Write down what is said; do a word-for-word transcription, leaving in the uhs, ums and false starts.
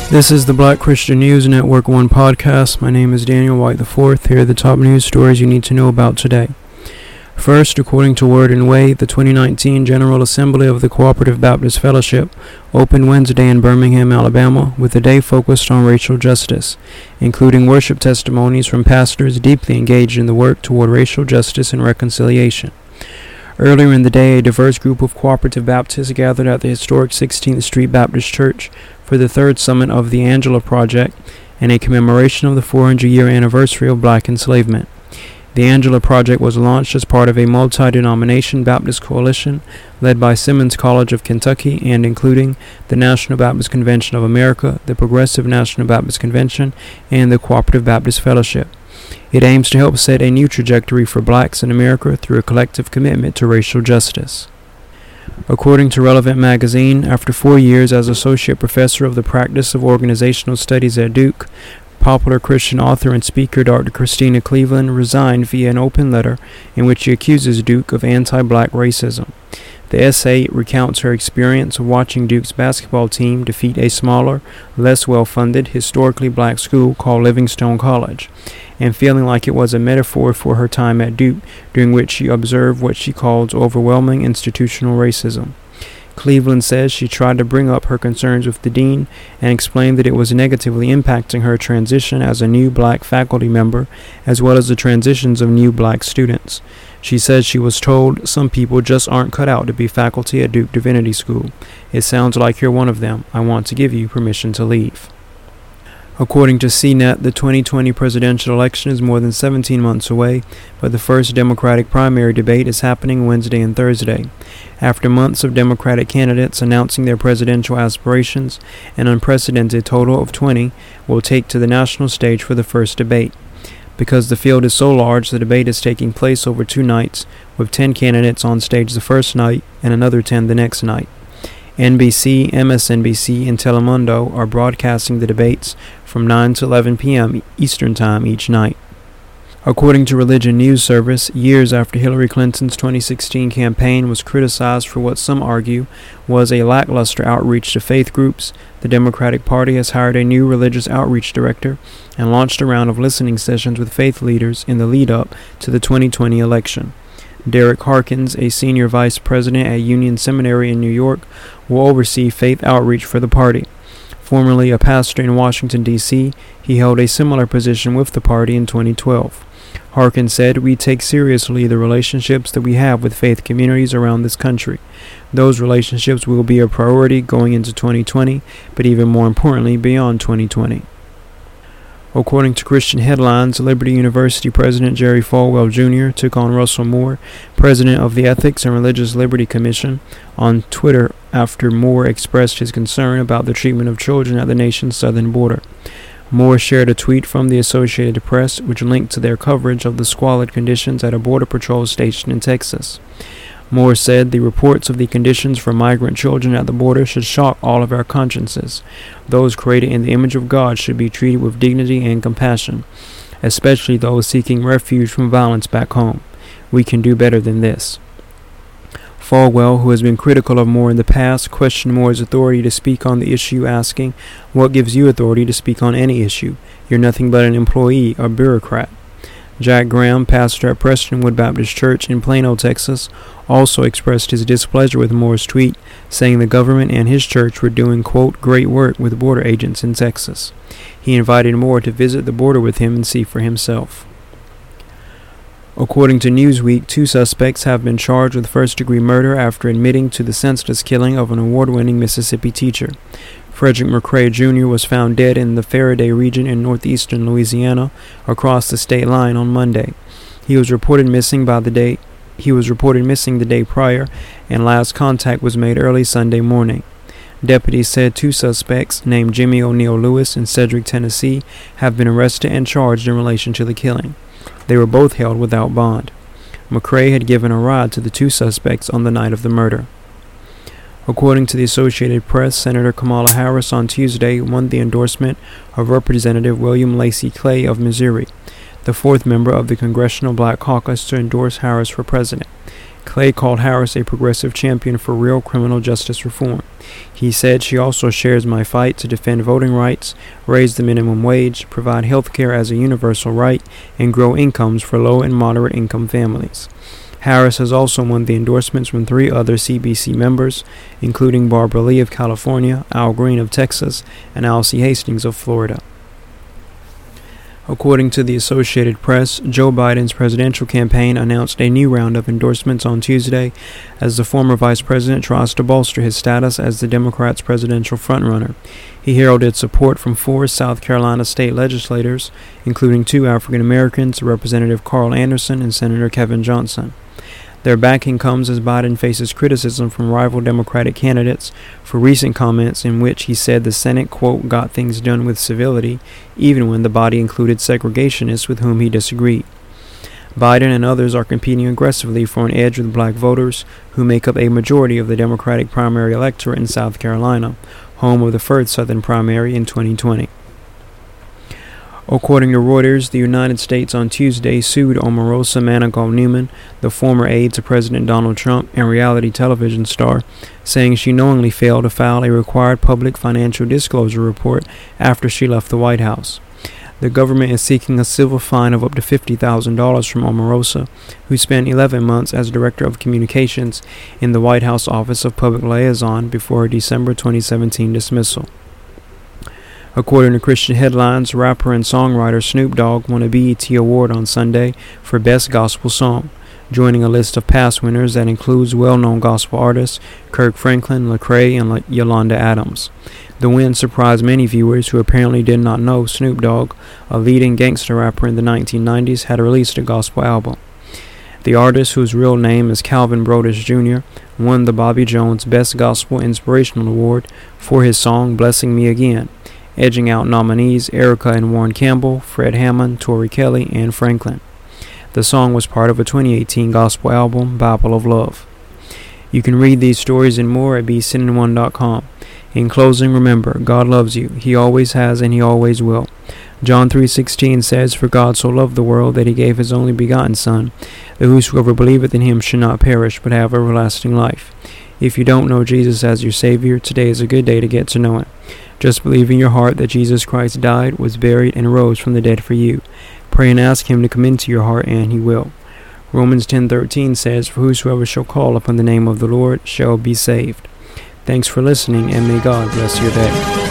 This is the Black Christian News Network One podcast. My name is Daniel White the fourth. Here are the top news stories you need to know about today. First, according to Word and Way, the twenty nineteen General Assembly of the Cooperative Baptist Fellowship opened Wednesday in Birmingham, Alabama, with a day focused on racial justice, including worship testimonies from pastors deeply engaged in the work toward racial justice and reconciliation. Earlier in the day, a diverse group of cooperative Baptists gathered at the historic sixteenth Street Baptist Church for the third summit of the Angela Project and a commemoration of the four hundred year anniversary of black enslavement. The Angela Project was launched as part of a multi-denomination Baptist coalition led by Simmons College of Kentucky and including the National Baptist Convention of America, the Progressive National Baptist Convention, and the Cooperative Baptist Fellowship. It aims to help set a new trajectory for blacks in America through a collective commitment to racial justice. According to Relevant Magazine, after four years as Associate Professor of the Practice of Organizational Studies at Duke, popular Christian author and speaker Doctor Christena Cleveland resigned via an open letter in which she accuses Duke of anti-black racism. The essay recounts her experience of watching Duke's basketball team defeat a smaller, less well-funded, historically black school called Livingstone College, and feeling like it was a metaphor for her time at Duke, during which she observed what she calls overwhelming institutional racism. Cleveland says she tried to bring up her concerns with the dean and explained that it was negatively impacting her transition as a new black faculty member, as well as the transitions of new black students. She says she was told some people just aren't cut out to be faculty at Duke Divinity School. It sounds like you're one of them. I want to give you permission to leave. According to C net, the twenty twenty presidential election is more than seventeen months away, but the first Democratic primary debate is happening Wednesday and Thursday. After months of Democratic candidates announcing their presidential aspirations, an unprecedented total of twenty will take to the national stage for the first debate. Because the field is so large, the debate is taking place over two nights, with ten candidates on stage the first night and another ten the next night. N B C, M S N B C, and Telemundo are broadcasting the debates from nine to eleven p.m. Eastern Time each night. According to Religion News Service, years after Hillary Clinton's twenty sixteen campaign was criticized for what some argue was a lackluster outreach to faith groups, the Democratic Party has hired a new religious outreach director and launched a round of listening sessions with faith leaders in the lead-up to the twenty twenty election. Derek Harkins, a senior vice president at Union Seminary in New York, will oversee faith outreach for the party. Formerly a pastor in Washington, D C, he held a similar position with the party in twenty twelve. Harkins said, "We take seriously the relationships that we have with faith communities around this country. Those relationships will be a priority going into twenty twenty, but even more importantly, beyond twenty twenty. According to Christian Headlines, Liberty University President Jerry Falwell Junior took on Russell Moore, president of the Ethics and Religious Liberty Commission, on Twitter after Moore expressed his concern about the treatment of children at the nation's southern border. Moore shared a tweet from the Associated Press which linked to their coverage of the squalid conditions at a border patrol station in Texas. Moore said the reports of the conditions for migrant children at the border should shock all of our consciences. Those created in the image of God should be treated with dignity and compassion, especially those seeking refuge from violence back home. We can do better than this." Falwell, who has been critical of Moore in the past, questioned Moore's authority to speak on the issue, asking, "What gives you authority to speak on any issue? You're nothing but an employee or bureaucrat." Jack Graham, pastor at Prestonwood Baptist Church in Plano, Texas, also expressed his displeasure with Moore's tweet, saying the government and his church were doing, quote, "great work with border agents in Texas." He invited Moore to visit the border with him and see for himself. According to Newsweek, two suspects have been charged with first-degree murder after admitting to the senseless killing of an award-winning Mississippi teacher. Frederick McCrae Junior was found dead in the Faraday region in northeastern Louisiana, across the state line on Monday. He was reported missing by the day. He was reported missing the day prior, and last contact was made early Sunday morning. Deputies said two suspects, named Jimmy O'Neill Lewis and Cedric Tennessee, have been arrested and charged in relation to the killing. They were both held without bond. McCrae had given a ride to the two suspects on the night of the murder. According to the Associated Press, Senator Kamala Harris on Tuesday won the endorsement of Representative William Lacey Clay of Missouri, the fourth member of the Congressional Black Caucus to endorse Harris for president. Clay called Harris a progressive champion for real criminal justice reform. He said she also shares my fight to defend voting rights, raise the minimum wage, provide health care as a universal right, and grow incomes for low and moderate income families. Harris has also won the endorsements from three other C B C members, including Barbara Lee of California, Al Green of Texas, and Alcee Hastings of Florida. According to the Associated Press, Joe Biden's presidential campaign announced a new round of endorsements on Tuesday as the former vice president tries to bolster his status as the Democrats' presidential frontrunner. He heralded support from four South Carolina state legislators, including two African Americans, Representative Carl Anderson and Senator Kevin Johnson. Their backing comes as Biden faces criticism from rival Democratic candidates for recent comments in which he said the Senate, quote, got things done with civility, even when the body included segregationists with whom he disagreed. Biden and others are competing aggressively for an edge with black voters, who make up a majority of the Democratic primary electorate in South Carolina, home of the first Southern primary in twenty twenty. According to Reuters, the United States on Tuesday sued Omarosa Manigault Newman, the former aide to President Donald Trump and reality television star, saying she knowingly failed to file a required public financial disclosure report after she left the White House. The government is seeking a civil fine of up to fifty thousand dollars from Omarosa, who spent eleven months as Director of Communications in the White House Office of Public Liaison before her December twenty seventeen dismissal. According to Christian Headlines, rapper and songwriter Snoop Dogg won a B E T Award on Sunday for Best Gospel Song, joining a list of past winners that includes well-known gospel artists Kirk Franklin, Lecrae, and Yolanda Adams. The win surprised many viewers who apparently did not know Snoop Dogg, a leading gangster rapper in the nineteen nineties, had released a gospel album. The artist, whose real name is Calvin Broadus Junior, won the Bobby Jones Best Gospel Inspirational Award for his song Blessing Me Again, edging out nominees Erica and Warren Campbell, Fred Hammond, Tori Kelly, and Franklin. The song was part of a twenty eighteen gospel album, Bible of Love. You can read these stories and more at b c n one dot com. In closing, remember, God loves you. He always has and he always will. John three sixteen says, For God so loved the world that he gave his only begotten Son, that whosoever believeth in him should not perish but have everlasting life. If you don't know Jesus as your Savior, today is a good day to get to know him. Just believe in your heart that Jesus Christ died, was buried, and rose from the dead for you. Pray and ask him to come into your heart, and he will. Romans ten thirteen says, For whosoever shall call upon the name of the Lord shall be saved. Thanks for listening, and may God bless your day.